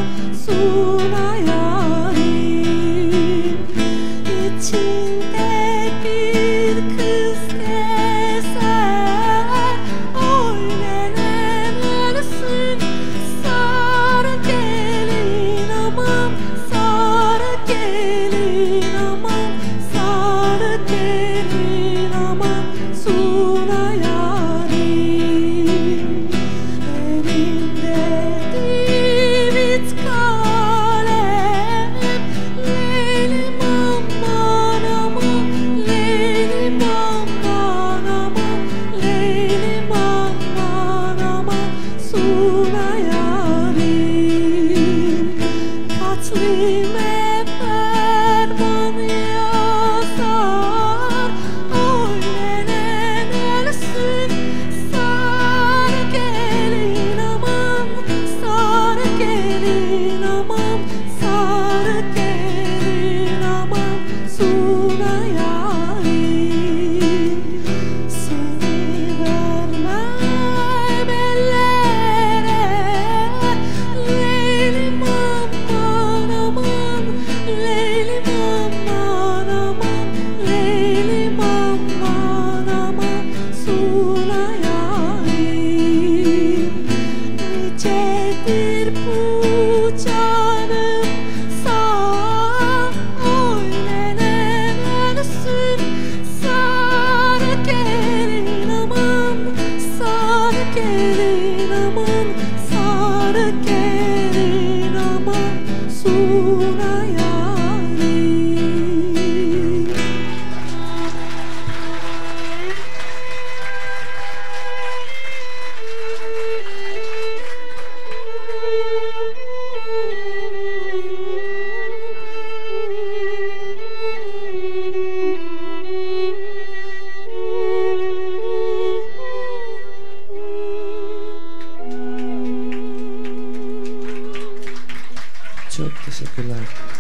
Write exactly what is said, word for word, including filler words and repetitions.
Suna yarim, içinde bir kız gezer. Oy nenem ölsün, sarı gelin aman, sarı gelin aman, sarı gelin aman. Suna yarim, elinde divit kalem. Leylim aman aman, leylim aman aman, leylim aman aman. Suna yarim, katlime ferman yazar. Oy nenem ölsün, sarı gelin aman, sarı gelin aman, sarı gelin aman. Suna yarim, seni vermem ellere. Leylim aman aman, leylim aman aman, leylim aman aman. Suna yarim, nicedir bu canım sağ. Oy nenem ölsün, sarı gelin aman, sarı gelin aman, sarı gelin aman. Suna yarim. Çok teşekkürler.